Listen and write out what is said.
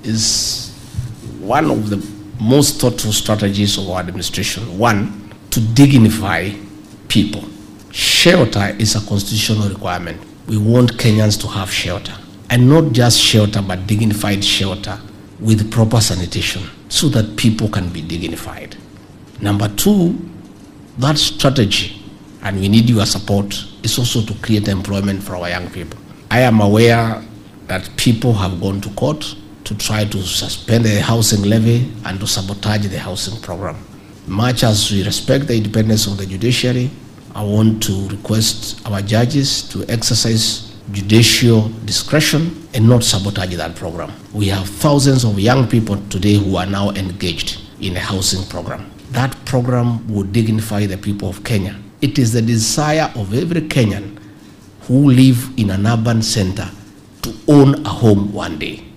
is one of the most thoughtful strategies of our administration. One, to dignify people. Shelter is a constitutional requirement. We want Kenyans to have shelter. And not just shelter, but dignified shelter with proper sanitation so that people can be dignified. Number two, that strategy, and we need your support, is also to create employment for our young people. I am aware that people have gone to court to try to suspend the housing levy and to sabotage the housing program. Much as we respect the independence of the judiciary, I want to request our judges to exercise judicial discretion and not sabotage that program. We have thousands of young people today who are now engaged in a housing program. That program will dignify the people of Kenya. It is the desire of every Kenyan who live in an urban center to own a home one day.